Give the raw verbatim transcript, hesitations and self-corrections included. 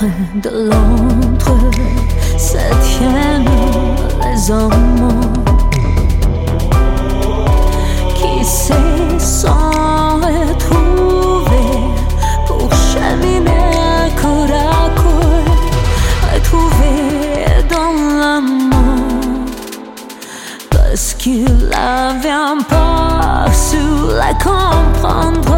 l'ombre de l'ombre se tiennent les hommes qui se sont retrouvés pour cheminer corps à corps, retrouvés dans l'amour, parce qu'il avait pas su la comprendre.